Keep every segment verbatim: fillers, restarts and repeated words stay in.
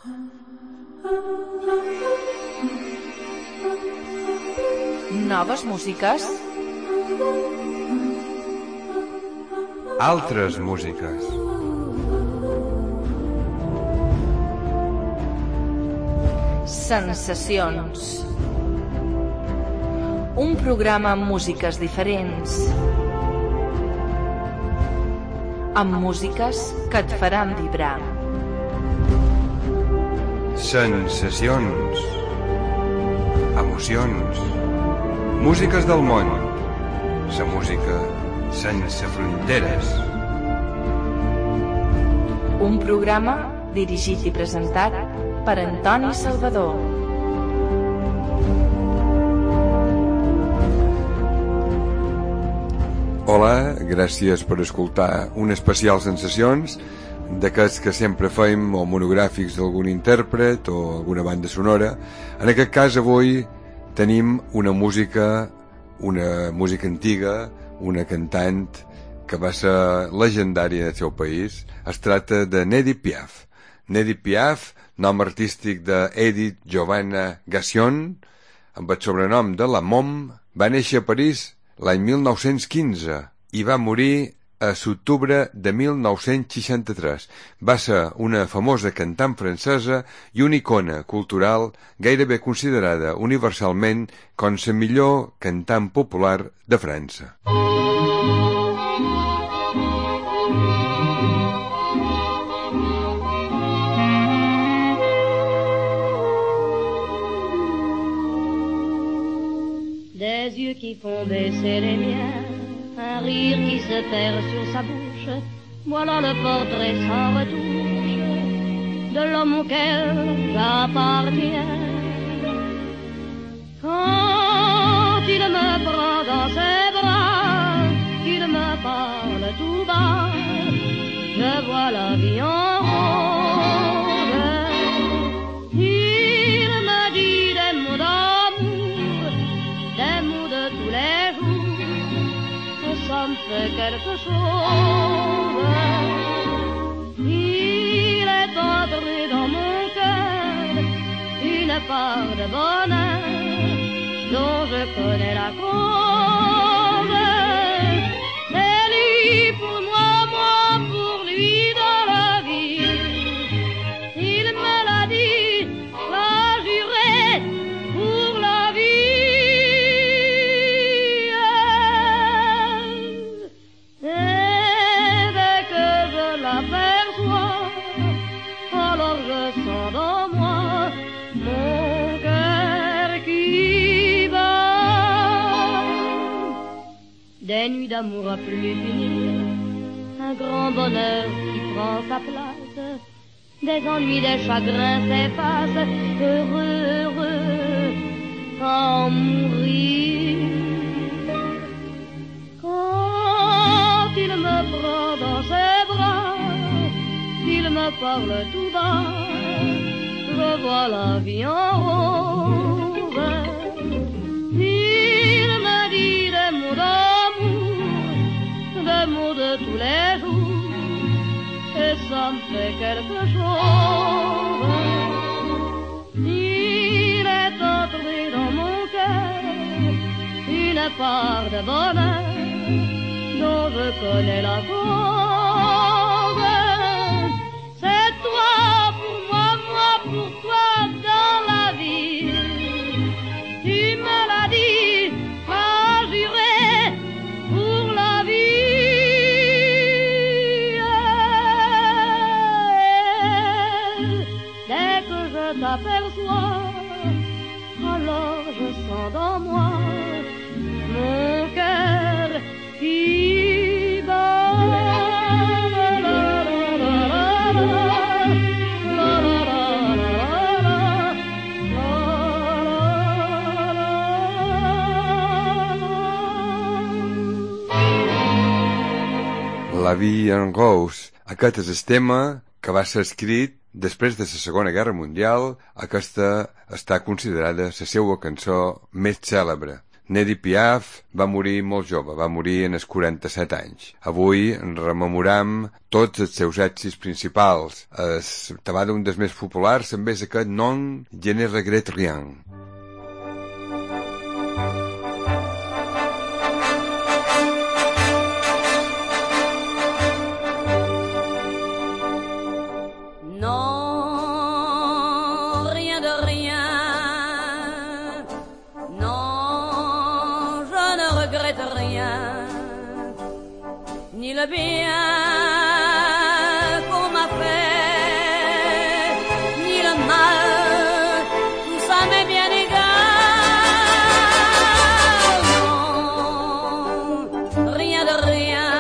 Noves músiques. Altres músiques. Sensacions. Un programa amb músiques diferents. Amb músiques que et faran vibrar. Sensacions. Emocions. Músiques del món. La música sense fronteres. Un programa dirigit i presentat per Antoni Salvador. Hola, gràcies per escoltar un especial Sensacions, d'aquests que sempre fem, o monogràfics d'algun intèrpret o alguna banda sonora. En aquest cas avui tenim una música, una música antiga, una cantant que va ser legendària en el seu país. Es tracta de Edith Piaf. Edith Piaf, nom artístic d'Edith Giovanna Gassion, amb el sobrenom de la Mom, va néixer a París l'any mil nou-cents quinze i va morir a l'octubre de mil nou-cents seixanta-tres. Va ser una famosa cantant francesa i una icona cultural gairebé considerada universalment com la millor cantant popular de França. Des yeux qui font baisser les miens, un rire qui se perd sur sa bouche, voilà le portrait sans retouche de l'homme auquel j'appartiens. Quand il me prend dans ses bras, qu'il me parle tout bas, je vois la vie en rose. Il me dit des mots d'amour, des mots de tous les jours, que ça me fait quelque chose. Il est entré dans mon cœur une part de bonheur dont je connais la cause. C'est lui pour moi, moi pour lui dans la vie. Il me l'a dit, l'a juré pour la vie. Et dès que je l'aperçois, alors je sens dans moi mon cœur qui bat. Des nuits d'amour à plus finir, un grand bonheur qui prend sa place, des ennuis, des chagrins s'effacent, heureux, heureux, à en mourir. Quand il me prend dans ses bras, qu'il me parle tout bas, je vois la vie en rose. Il me dit des mots d'amour, des mots de tous les jours, et ça me fait quelque chose. Il est entré dans mon cœur une part de bonheur dont je connais la cause. C'est toi pour moi, moi pour toi dans la vie. Tu me l'as dit, m'as juré pour la vie. Dès que je t'aperçois, alors je sens dans moi mon cœur qui bat. La vie en rose. Aquest és el tema que va ser escrit després de la Segona Guerra Mundial. Aquesta està considerada la seva cançó més cèlebre. Edith Piaf va morir molt jove, va morir en els quaranta-set anys. Avui rememoram tots els seus èxits principals. El tabac d'un dels més populars també és aquest Non, je ne regrette rien. Ni le bien qu'on m'a fait, ni le mal, tout ça m'est bien égal. Non, rien de rien.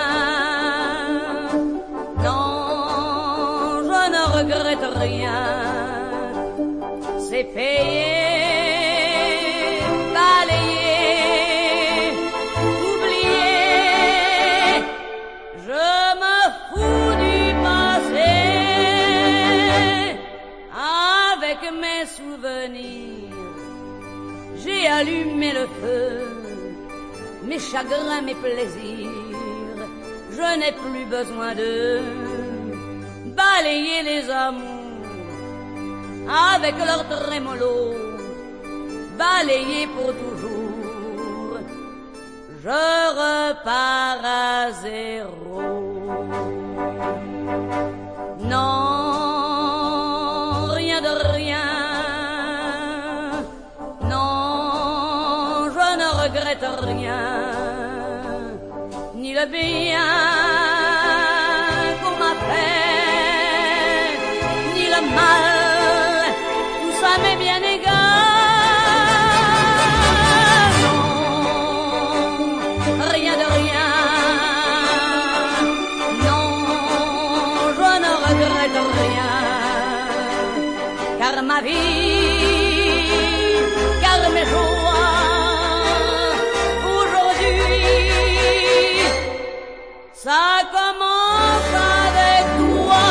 Non, je ne regrette rien. C'est payé. J'ai allumé le feu, mes chagrins, mes plaisirs. Je n'ai plus besoin de balayer les amours avec leur trémolo, balayer pour toujours. Je repars à zéro. Non, rien de rien. Je ne regrette rien, ni le bien qu'on m'a fait, ni le mal, tout ça m'est bien égal. Non, rien de rien. Non, je ne regrette rien, car ma vie, car mes jours, ça commence avec toi.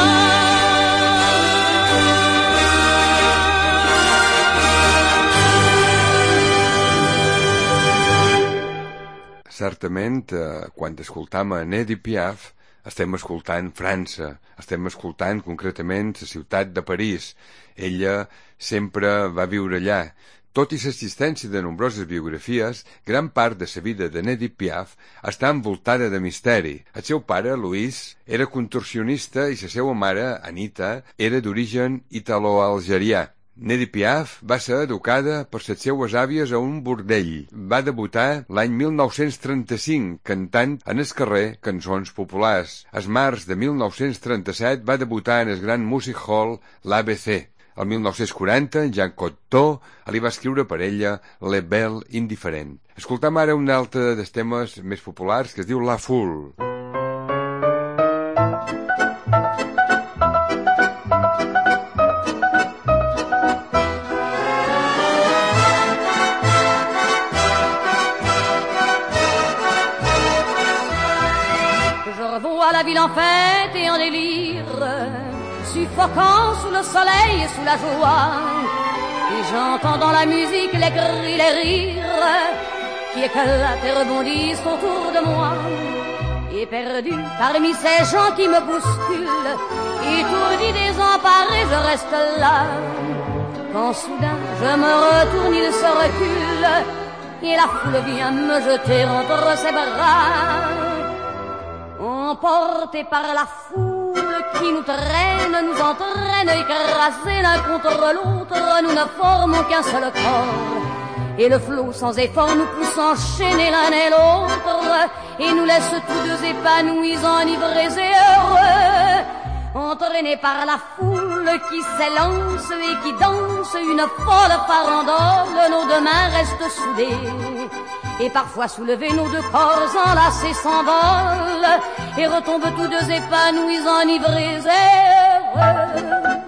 Certament, eh, quan escoltam a Edith Piaf, estem escoltant França, estem escoltant concretament la ciutat de París. Ella sempre va viure allà. Tot i l'existència de nombroses biografies, gran part de la vida de Edith Piaf està envoltada de misteri. El seu pare, Louis, era contorsionista i la seva mare, Anita, era d'origen italo-algerià. Edith Piaf va ser educada per les seues àvies a un bordell. Va debutar l'any mil nou-cents trenta-cinc cantant en el carrer cançons populars. El març de mil nou-cents trenta-set va debutar en el gran music hall l'A B C. El mil nou-cents quaranta, Jean Cocteau li va escriure per ella Le Bel Indifferent. Escoltam ara un altre dels temes més populars que es diu La Foule. Je revois la ville en fête et en délire, suffoquant sous le soleil et sous la joie, et j'entends dans la musique les cris, les rires qui éclatent et rebondissent autour de moi, et perdu parmi ces gens qui me bousculent, étourdi, désemparé, je reste là, quand soudain je me retourne, il se recule, et la foule vient me jeter entre ses bras, emporté par la foule qui nous traîne, nous entraîne, écrasés l'un contre l'autre, nous ne formons qu'un seul corps. Et le flot sans effort nous pousse enchaîner l'un et l'autre, et nous laisse tous deux épanouis, enivrés et heureux, entraînés par la foule qui s'élance et qui danse une folle farandole, nos deux mains restent soudées. Et parfois soulevés, nos deux corps enlacés s'envolent et retombent tous deux épanouis, enivrés et heureux.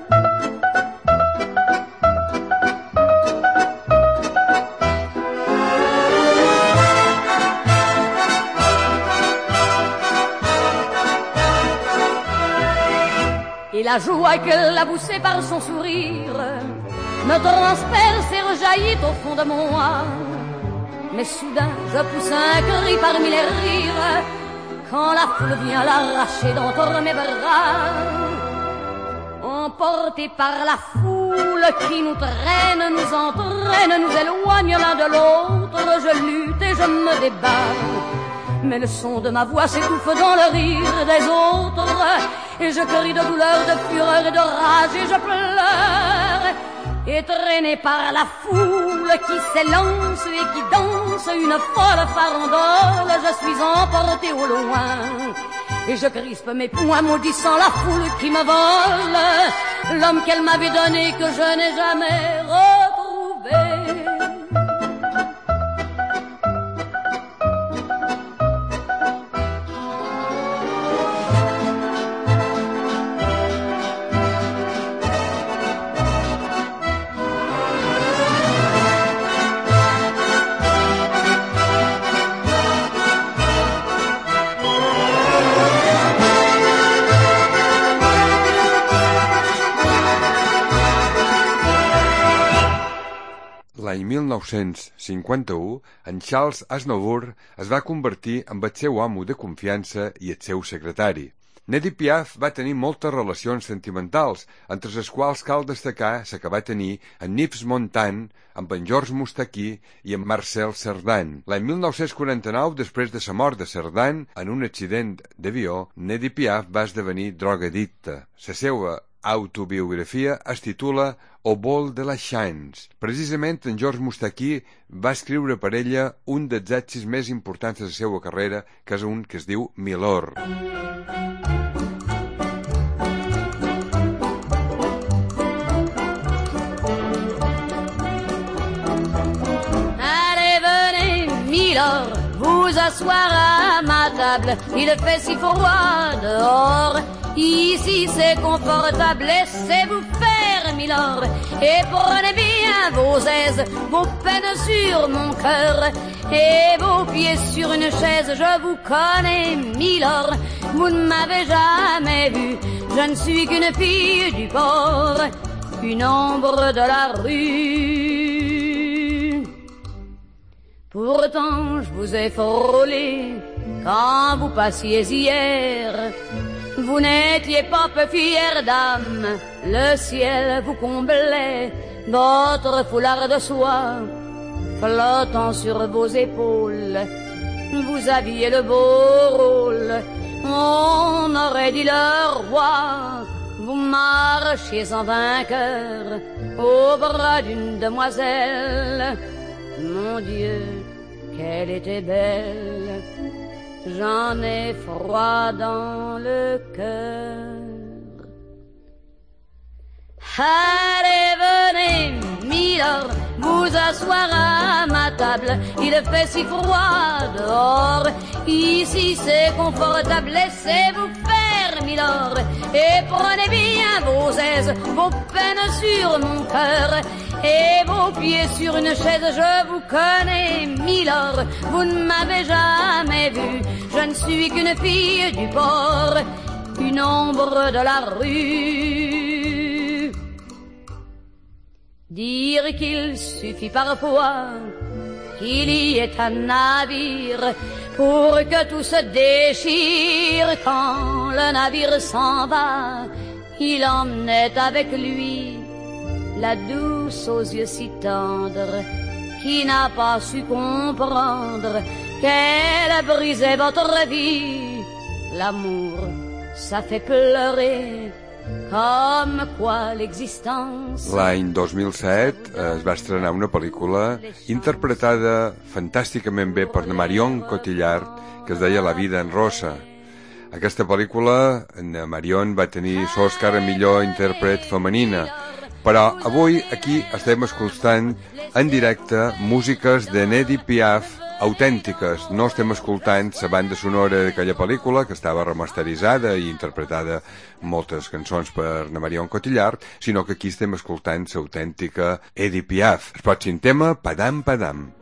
Et la joie qu'elle a poussée par son sourire me transperce et rejaillit au fond de moi. Mais soudain, je pousse un cri parmi les rires, quand la foule vient l'arracher d'entre mes bras. Emportés par la foule qui nous traîne, nous entraîne, nous éloigne l'un de l'autre, je lutte et je me débat. Mais le son de ma voix s'étouffe dans le rire des autres, et je crie de douleur, de fureur et de rage, et je pleure. Et traîné par la foule qui s'élance et qui danse une folle farandole, je suis emporté au loin. Et je crispe mes poings maudissant la foule qui me vole l'homme qu'elle m'avait donné que je n'ai jamais retrouvé. L'any mil nou-cents cinquanta-u, en Charles Aznavour es va convertir en el seu amo de confiança i el seu secretari. Edith Piaf va tenir moltes relacions sentimentals, entre les quals cal destacar la que va tenir amb Yves Montand, amb en Georges Moustaki i amb Marcel Cerdan. L'any mil nou-cents quaranta-nou, després de la mort de Cerdan, en un accident d'avió, Edith Piaf va esdevenir drogadicta. La seva autobiografia es titula Au vol de la chance. Precisament en Georges Moustaki va escriure per ella un dels èxits més importants de la seva carrera, que és un que es diu Milord. Allez, venez, Milord, vous asseoir à ma table. Il fait si froid dehors. Ici c'est confortable, laissez-vous faire, Milord, et prenez bien vos aises, vos peines sur mon cœur, et vos pieds sur une chaise. Je vous connais, Milord, vous ne m'avez jamais vu, je ne suis qu'une fille du port, une ombre de la rue. Pourtant je vous ai frôlé quand vous passiez hier. Vous n'étiez pas peu fière d'âme, le ciel vous comblait, votre foulard de soie flottant sur vos épaules. Vous aviez le beau rôle, on aurait dit le roi. Vous marchiez en vainqueur au bras d'une demoiselle. Mon Dieu, qu'elle était belle! J'en ai froid dans le cœur. Allez, venez, Milord, vous asseoir à ma table. Il fait si froid dehors. Ici c'est confortable, laissez-vous faire, Milord, et prenez bien vos aises, vos peines sur mon cœur, et vos pieds sur une chaise. Je vous connais, Milord, vous ne m'avez jamais vu, je ne suis qu'une fille du port, une ombre de la rue. Dire qu'il suffit parfois qu'il y ait un navire pour que tout se déchire. Quand le navire s'en va, il emmenait avec lui la douce aux yeux si tendres, qui n'a pas su comprendre qu'elle brisait votre vie. L'amour, ça fait pleurer, com quoi l'existence. L'any dos mil set es va estrenar una pel·lícula interpretada fantàsticament bé per Marion Cotillard, que es deia La vida en rosa. Aquesta pel·lícula, Marion va tenir l'Oscar a millor intèrpret femenina, però avui aquí estem escoltant en directe músiques de Edith Piaf autèntiques. No estem escoltant la banda sonora d'aquella pel·lícula, que estava remasteritzada i interpretada moltes cançons per Marion Cotillard, sinó que aquí estem escoltant l'autèntica Edith Piaf. El pròxim tema, Padam Padam.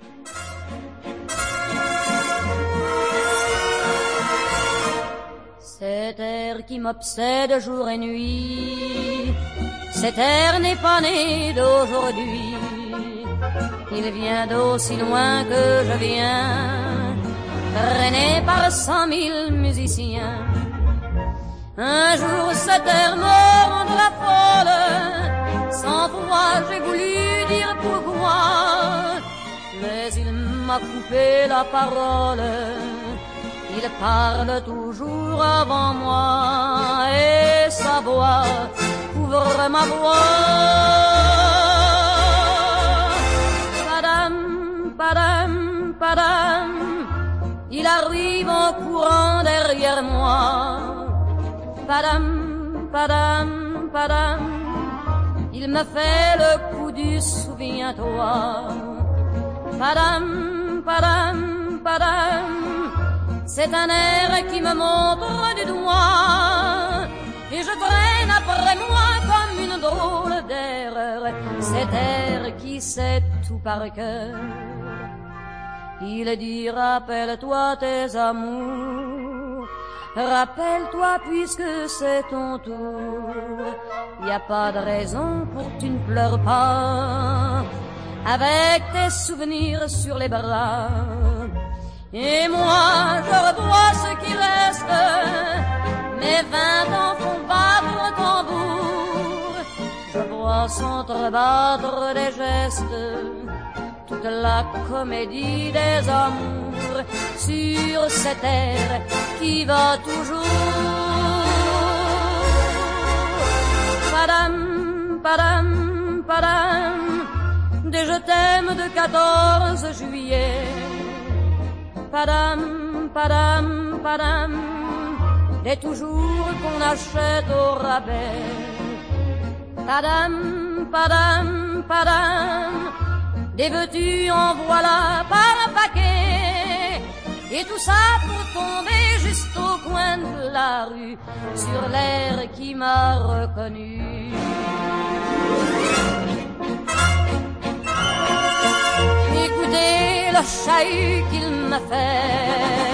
Cet air qui m'obsède jour et nuit, cet air n'est pas né d'aujourd'hui. Il vient d'aussi loin que je viens, traîné par cent mille musiciens. Un jour cette terre me rendra folle, cent fois j'ai voulu dire pourquoi, mais il m'a coupé la parole. Il parle toujours avant moi et sa voix couvre ma voix. Padam, padam, padam, il arrive en courant derrière moi. Padam, padam, padam, il me fait le coup du souviens-toi. Padam, padam, padam, c'est un air qui me montre du doigt, et je traîne après moi comme une drôle d'erreur, cet air qui sait tout par cœur. Il dit rappelle-toi tes amours, rappelle-toi puisque c'est ton tour. Y a pas de raison pour que tu ne pleures pas, avec tes souvenirs sur les bras. Et moi je revois ce qui reste, mes vingt ans font battre le tambour. Je vois s'entrebattre des gestes, toute la comédie des amours, sur cette terre qui va toujours. Padam, padam, padam, des je t'aime de quatorze juillet. Padam, padam, padam, des toujours qu'on achète au rabais. Padam, padam, padam, des veux-tu en voilà par un paquet. Et tout ça pour tomber juste au coin de la rue, sur l'air qui m'a reconnu. Écoutez le chahut qu'il m'a fait,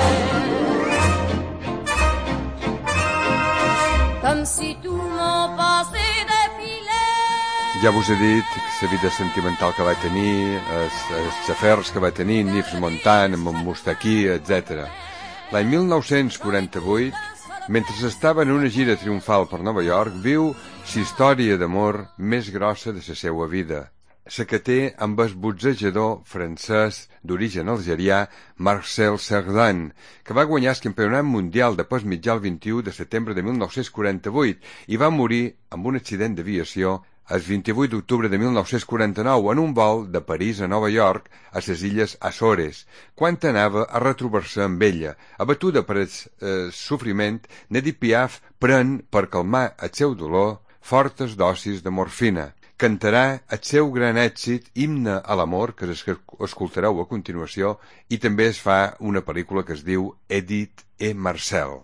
comme si tout mon passé défilait. Ja vos he dit la vida sentimental que va tenir, els, els afers que va tenir, Nifs Montan, amb en Mustaquí, etcètera. L'any mil nou-cents quaranta-vuit, mentre estava en una gira triomfal per Nova York, viu la història d'amor més grossa de la seva vida, la que té amb el boxejador francès d'origen algerià Marcel Cerdan, que va guanyar el campionat mundial de pes mitjà el vint-i-u de setembre de mil nou-cents quaranta-vuit i va morir amb un accident d'aviació el vint-i-vuit d'octubre de mil nou-cents quaranta-nou en un vol de París a Nova York a les illes Açores, quan anava a retrobar-se amb ella. Abatuda per el eh, sofriment, Edith Piaf pren, per calmar el seu dolor, fortes dosis de morfina. Cantarà el seu gran èxit Himne a l'amor, que escoltareu a continuació, i també es fa una pel·lícula que es diu Edith et Marcel.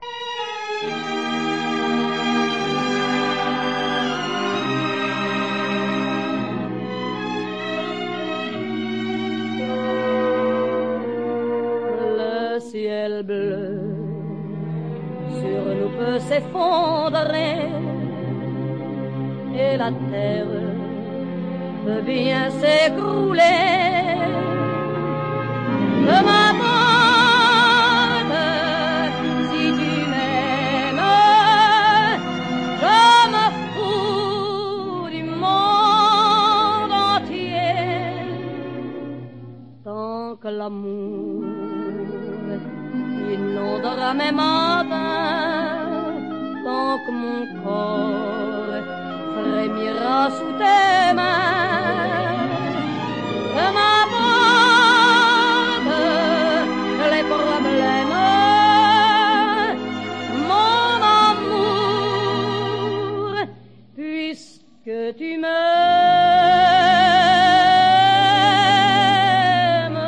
Le ciel bleu sur nous peut s'effondrer et la terre peut bien s'écrouler. Ne m'abandonne si tu m'aimes, je me fous du monde entier. Tant que l'amour inondera mes matins, tant que mon corps frémira sous tes mains, que m'aborde les problèmes, mon amour, puisque tu m'aimes.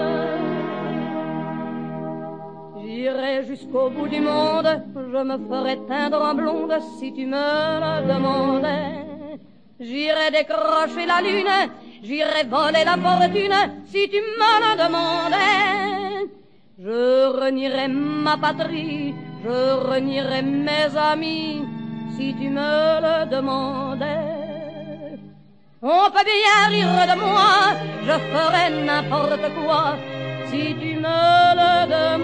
J'irai jusqu'au bout du monde, je me ferai teindre en blonde si tu me le demandais. J'irai décrocher la lune, j'irai voler la fortune si tu me le demandais. Je renierai ma patrie, je renierai mes amis si tu me le demandais. On peut bien rire de moi, je ferai n'importe quoi si tu me le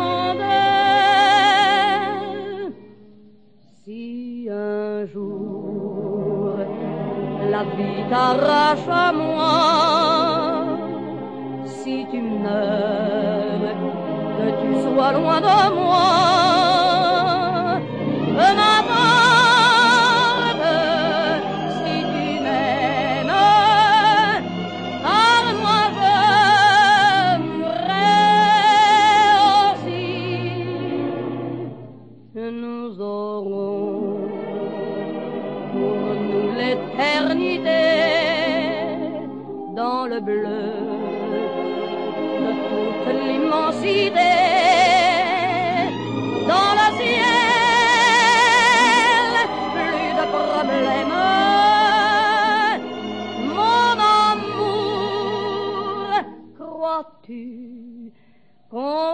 demandais. Si un jour la vie t'arrache à moi, si tu meurs, que tu sois loin de moi, peu m'importe si tu m'aimes, car moi je mourrai aussi. Nous aurons pour nous l'éternité dans le bleu de toute l'immensité, dans le ciel, plus de problèmes. Mon amour, crois-tu qu'on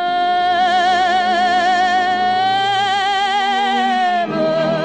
s'aime?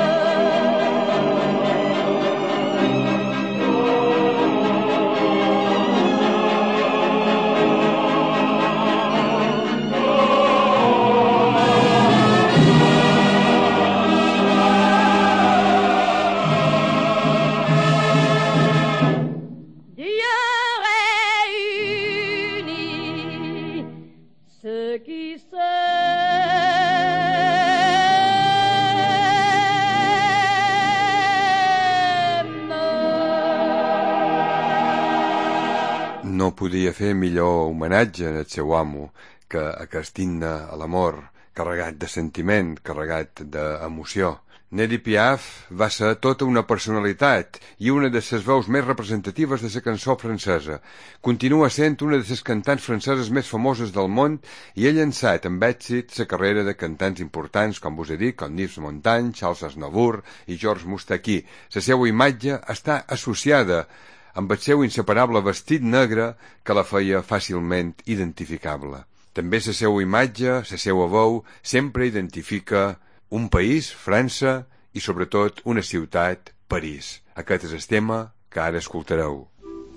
No podia fer millor homenatge al seu amo que aquest himne a l'amor, carregat de sentiment, carregat d'emoció. Edith Piaf va ser tota una personalitat i una de les veus més representatives de la cançó francesa. Continua sent una de les cantants franceses més famoses del món i ha llançat amb èxit la carrera de cantants importants, com vos he dit, com Yves Montand, Charles Aznavour i Georges Moustaki. La seva imatge està associada amb el seu inseparable vestit negre que la feia fàcilment identificable. També la seva imatge, la seva veu, sempre identifica un país, França, i sobretot una ciutat, París. Aquest és el tema que ara escoltareu.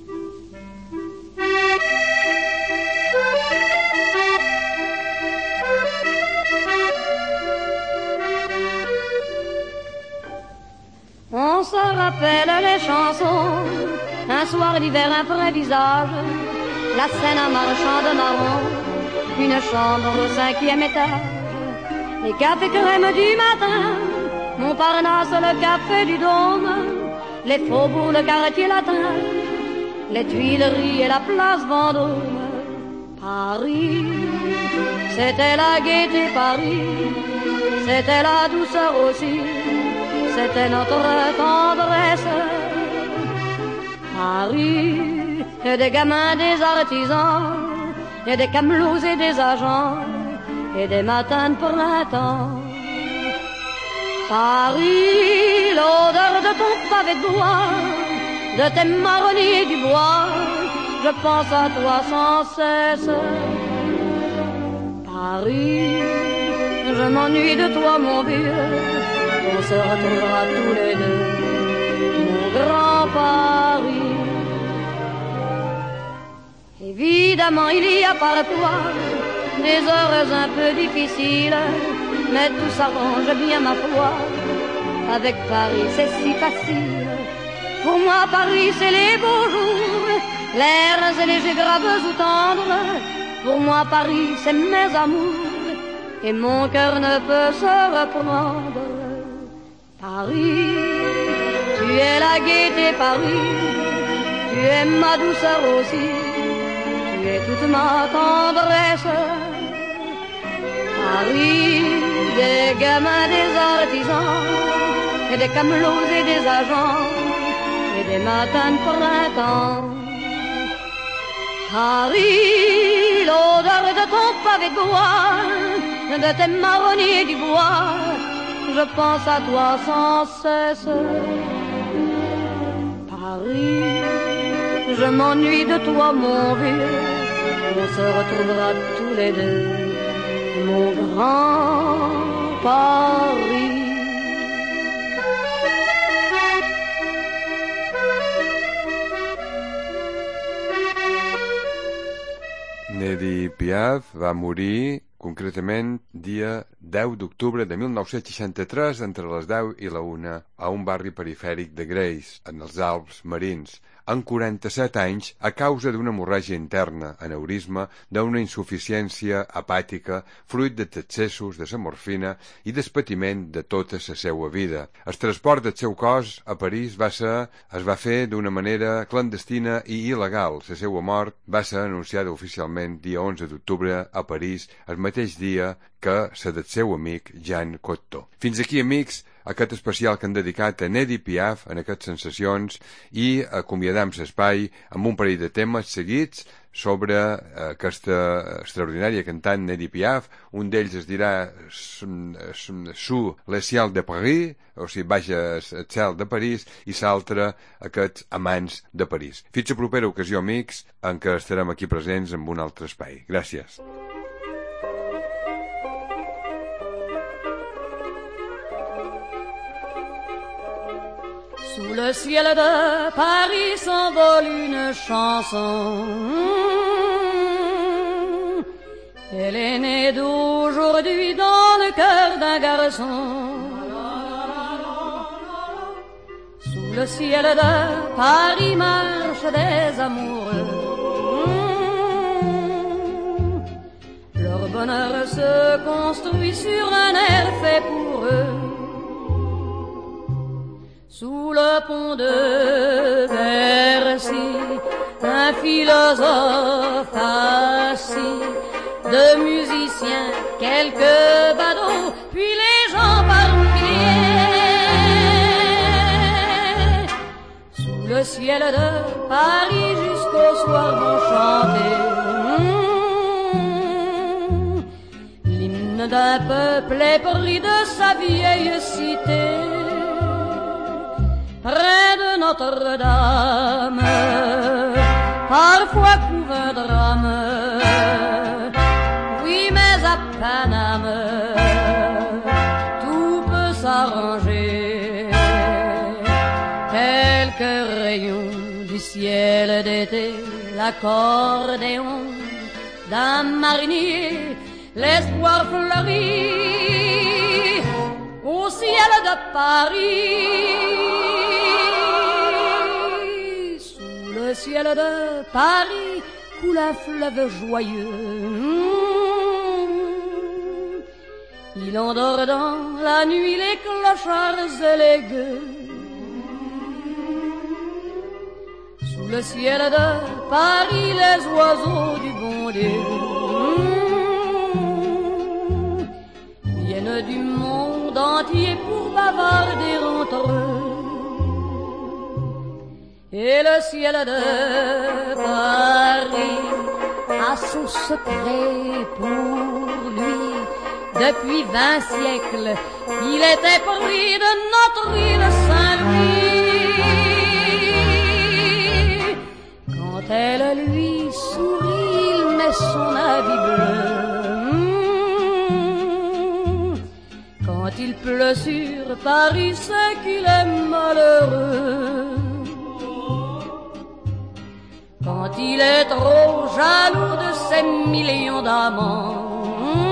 On se rappelle les chansons, un soir d'hiver, un vrai visage, la scène en marchand de marron, une chambre au cinquième étage, les cafés crème du matin, Montparnasse, le café du Dôme, les faubourgs, le quartier latin, les Tuileries et la place Vendôme. Paris, c'était la gaieté, Paris, c'était la douceur aussi, c'était notre tendresse. Paris, et des gamins, des artisans, et des camelots et des agents, et des matins de printemps. Paris, l'odeur de ton pavé de bois, de tes marronniers du bois, je pense à toi sans cesse. Paris, je m'ennuie de toi mon vieux, on se retrouvera tous les deux, mon grand Paris. Évidemment il y a parfois des heures un peu difficiles, mais tout s'arrange bien ma foi, avec Paris c'est si facile. Pour moi Paris c'est les beaux jours, l'air c'est léger, graves ou tendre. Pour moi Paris c'est mes amours, et mon cœur ne peut se reprendre. Paris, tu es la gaieté Paris, tu es ma douceur aussi, tu es toute ma tendresse. Paris, des gamins, des artisans, et des camelots et des agents, et des matins de printemps. Paris, l'odeur de ton pavé de bois, de tes marronniers du bois, je pense à toi sans cesse. Paris, je m'ennuie de toi mon vieux, on se retrouvera tous les deux, mon grand Paris. Edith Piaf va morir concretament dia deu d'octubre de mil nou-cents seixanta-tres entre les deu i la una a un barri perifèric de Grace, en els Alps Marins, en quaranta-set anys a causa d'una hemorràgia interna, aneurisma, d'una insuficiència hepàtica, fruit d'excessos de la morfina i del patiment de tota la seva vida. El transport del seu cos a París va ser, es va fer d'una manera clandestina i il·legal. La seva mort va ser anunciada oficialment dia onze d'octubre a París, el mateix dia que la del seu amic Jean Cocteau. Fins aquí, amics, aquest especial que han dedicat a Edith Piaf en aquestes sensacions i acomiadam l'espai amb un parell de temes seguits sobre aquesta extraordinària cantant Edith Piaf. Un d'ells es dirà Sous le ciel de Paris, o sigui, Baix el cel de París, i l'altre Aquests amants de París. Fins a propera ocasió, amics, en què estarem aquí presents en un altre espai. Gràcies. Sous le ciel de Paris s'envole une chanson. Elle est née d'aujourd'hui dans le cœur d'un garçon. Sous le ciel de Paris marchent des amoureux. Leur bonheur se construit sur un air fait pour eux. Sous le pont de Bercy, un philosophe assis, de musiciens, quelques badauds, puis les gens par milliers. Sous le ciel de Paris jusqu'au soir vont chanter mmh, l'hymne d'un peuple épris de sa vieille cité. Près de Notre-Dame, parfois couve un drame. Oui, mais à Paname, tout peut s'arranger. Quelques rayons du ciel d'été, l'accordéon d'un marinier, l'espoir fleurit au ciel de Paris. Le ciel de Paris coule un fleuve joyeux. Il endort dans la nuit les clochards et les gueux. Sous le ciel de Paris les oiseaux du bon Dieu viennent du monde entier pour bavarder entre eux. Et le ciel de Paris a son secret pour lui. Depuis vingt siècles, il était pris de notre île Saint-Louis. Quand elle lui sourit, il met son habit bleu. Quand il pleut sur Paris, c'est qu'il est malheureux. Quand il est trop jaloux de ses millions d'amants,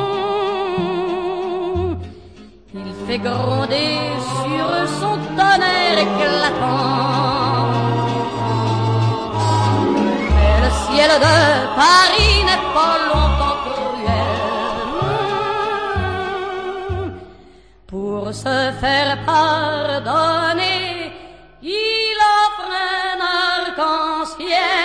il fait gronder sur son tonnerre éclatant. Mais le ciel de Paris n'est pas longtemps cruel. Pour se faire pardonner, il offre un arc-en-ciel.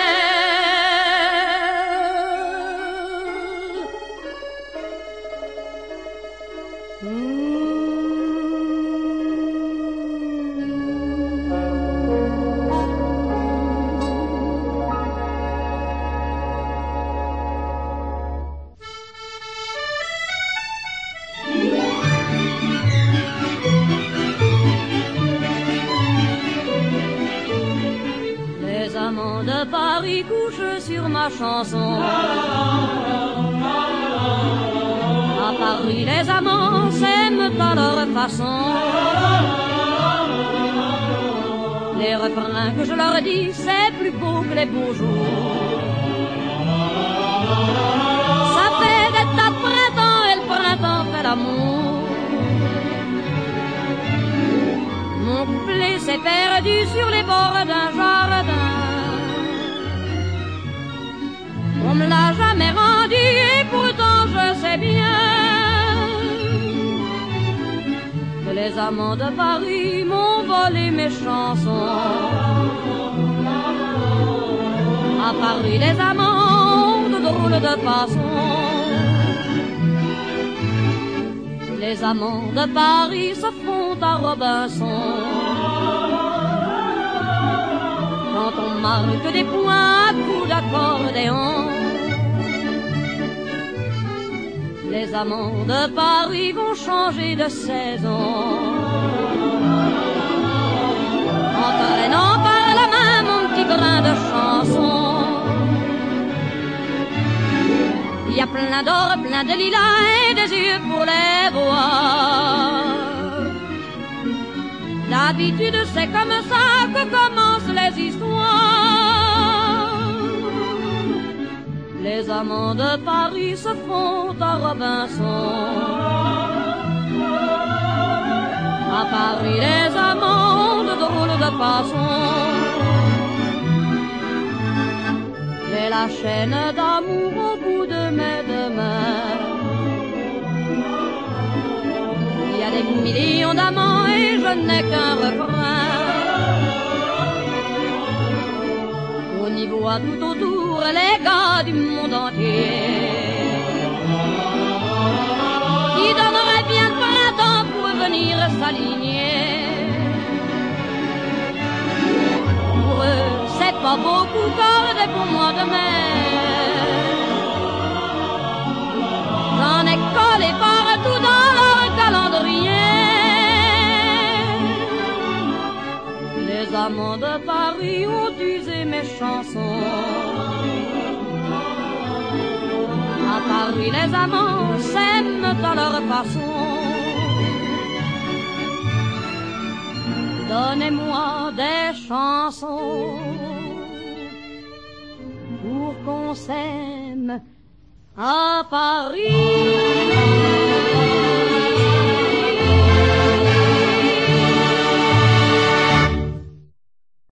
Paris couche sur ma chanson. À Paris les amants s'aiment à leur façon. Les refrains que je leur dis, c'est plus beau que les beaux jours. couplet s'est perdu sur les bords d'un jardin. On me l'a jamais rendu et pourtant je sais bien que les amants de Paris m'ont volé mes chansons. À Paris les amants de drôles de façon. Les amants de Paris se font à Robinson. Quand on marque des points à coups d'accordéon. Les amants de Paris vont changer de saison. En traînant par la main mon petit brin de chanson. Il y a plein d'or, plein de lilas et des yeux pour les voir. D'habitude c'est comme ça que commencent les histoires. Les amants de Paris se font à Robinson. À Paris les amants de drôles de façon. J'ai la chaîne d'amour au bout de mes deux mains. Il y a des millions d'amants et je n'ai qu'un refrain. On y voit tout autour les gars du monde entier qui donneraient bien le printemps pour venir s'aligner. Pour eux, c'est pas beaucoup cordé pour moi de mer. J'en ai collé partout dans leur calendrier. Les amants de Paris ont usé mes chansons. À Paris les amants s'aiment à leur façon. Donnez-moi des chansons pour qu'on s'aime à Paris.